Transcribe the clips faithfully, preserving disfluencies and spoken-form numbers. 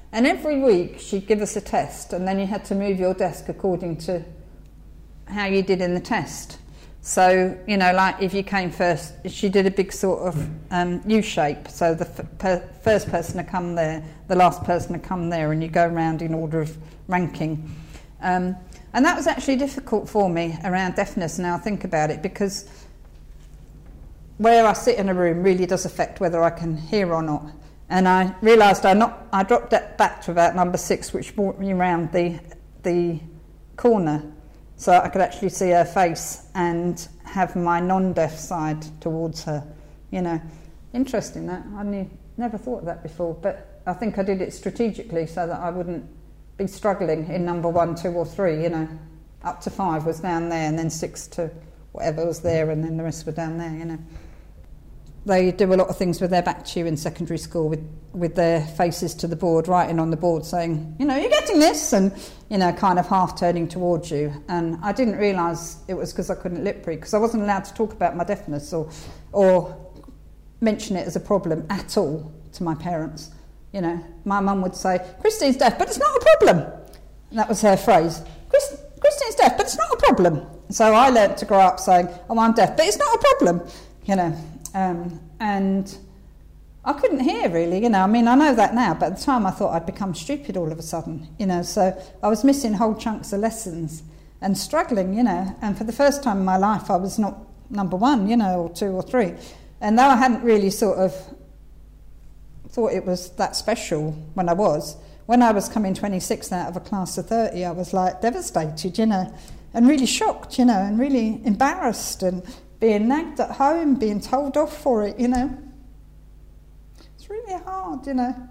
And every week she'd give us a test, and then you had to move your desk according to how you did in the test. So, you know, like if you came first, she did a big sort of um, U shape. So the f- per- first person to come there, the last person to come there, and you go around in order of ranking. Um, and that was actually difficult for me around deafness, now I think about it, because where I sit in a room really does affect whether I can hear or not. And I realised I not I dropped that back to about number six, which brought me around the the corner, so I could actually see her face and have my non-deaf side towards her. You know, interesting that. I knew, never thought of that before, but I think I did it strategically so that I wouldn't be struggling in number one, two, or three. You know, up to five was down there, and then six to whatever was there, and then the rest were down there. You know. They do a lot of things with their back to you in secondary school, with, with their faces to the board, writing on the board saying, you know, you're getting this, and, you know, kind of half turning towards you. And I didn't realise it was because I couldn't lip read, because I wasn't allowed to talk about my deafness or or mention it as a problem at all to my parents. You know, my mum would say, Christine's deaf, but it's not a problem. And that was her phrase. Christ, Christine's deaf, but it's not a problem. So I learnt to grow up saying, oh, I'm deaf, but it's not a problem, you know. Um, and I couldn't hear really, you know, I mean, I know that now, but at the time I thought I'd become stupid all of a sudden, you know, so I was missing whole chunks of lessons and struggling, you know, and for the first time in my life I was not number one, you know, or two or three. And though I hadn't really sort of thought it was that special when I was, when I was coming twenty-sixth out of a class of thirty, I was like devastated, you know, and really shocked, you know, and really embarrassed and being nagged at home, being told off for it, you know. It's really hard, you know.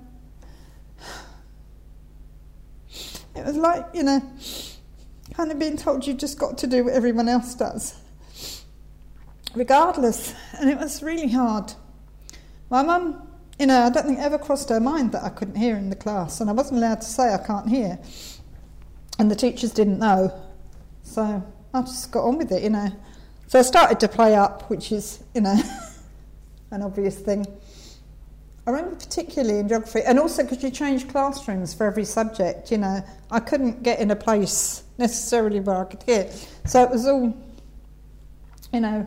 It was like, you know, kind of being told you just got to do what everyone else does, regardless. And it was really hard. My mum, you know, I don't think it ever crossed her mind that I couldn't hear in the class, and I wasn't allowed to say I can't hear. And the teachers didn't know. So I just got on with it, you know. So I started to play up, which is, you know, an obvious thing. I remember particularly in geography, and also because you change classrooms for every subject, you know, I couldn't get in a place necessarily where I could hear. So it was all, you know,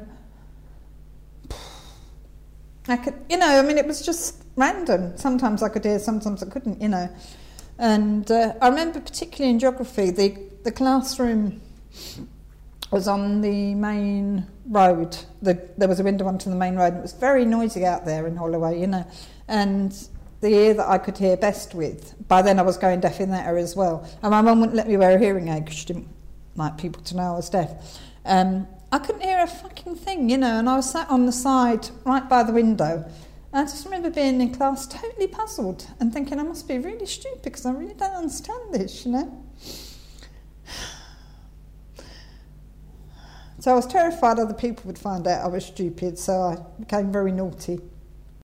I could, you know, I mean, it was just random. Sometimes I could hear, sometimes I couldn't, you know. And uh, I remember particularly in geography, the, the classroom was on the main road. The, there was a window onto the main road, and it was very noisy out there in Holloway, you know. And the ear that I could hear best with, by then I was going deaf in that area as well. And my mum wouldn't let me wear a hearing aid because she didn't like people to know I was deaf. Um, I couldn't hear a fucking thing, you know, and I was sat on the side right by the window. And I just remember being in class totally puzzled and thinking I must be really stupid because I really don't understand this, you know. So I was terrified other people would find out I was stupid, so I became very naughty.